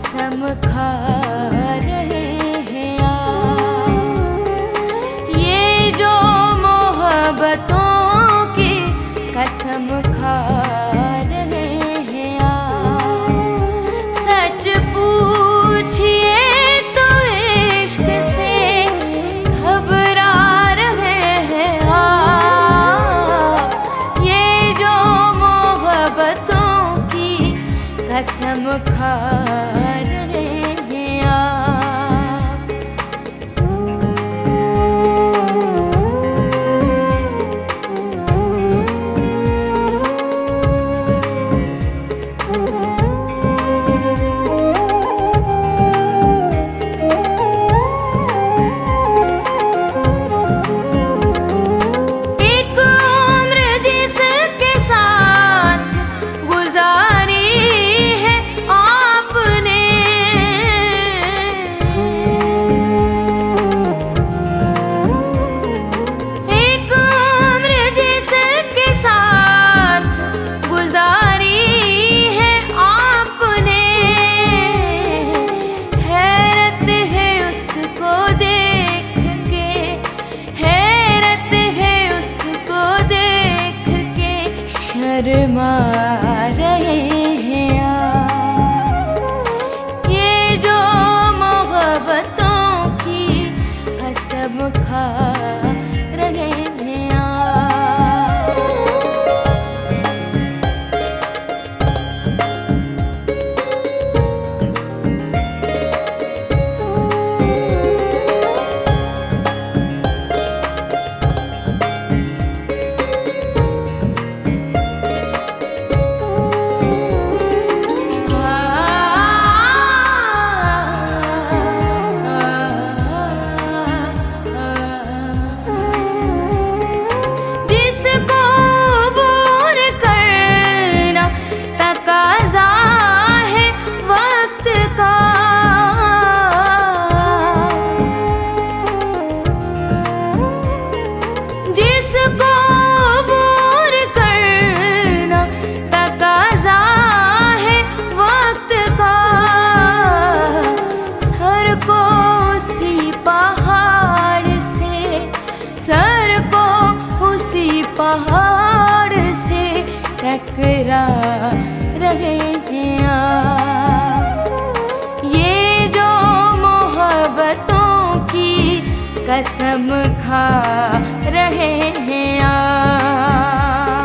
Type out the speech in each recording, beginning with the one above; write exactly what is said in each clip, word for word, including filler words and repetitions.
कसम खा रहे हैं आप। ये जो मोहब्बतों की कसम खा रहे हैं आप। सच पूछिए तो इश्क से घबरा रहे हैं आप। ये जो मोहब्बतों की कसम खा रहे हैं आप। एक उम्र जिसके साथ गुजारी है आपने, एक उम्र जिसके साथ गुजारी है आपने। हैरत है उसको देख के, हैरत है उसको देख के, शर्मा रहे हैं आप। ये जो मोहब्बतों की कसम खा रहे हैं आप। जिसको दूर करना तकाज़ा है वक्त का, जिसको दूर करना तकाज़ा है वक्त का। सर को उसी पहाड़ से, सर को उसी पहाड़ से टकरा रहे हैं आप। ये जो मोहब्बतों की कसम खा रहे हैं आप।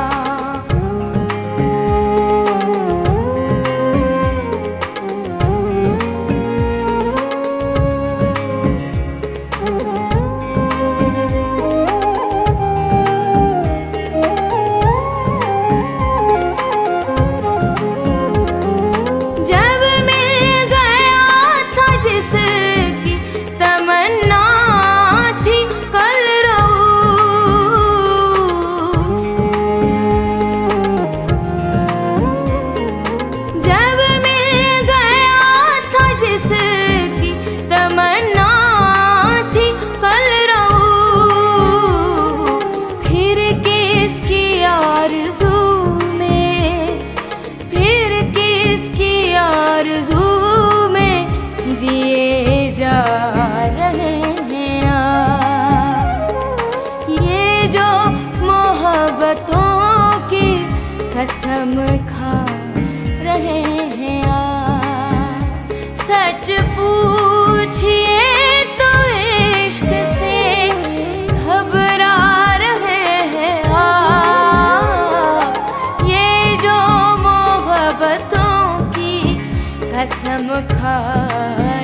जब मिल गया था जिसकी तमन्ना थी कल रऊफ, जब मिल गया था जिसकी तमन्ना थी कल रऊफ, फिर किसकी आरज़ू में, फिर किसकी आरज़ू में जिए जा रहे हैं आप। ये जो मोहब्बतों की कसम खा रहे हैं आप। सच पूछिए तो इश्क से घबरा रहे हैं आप। ये जो मोहब्बतों की कसम खा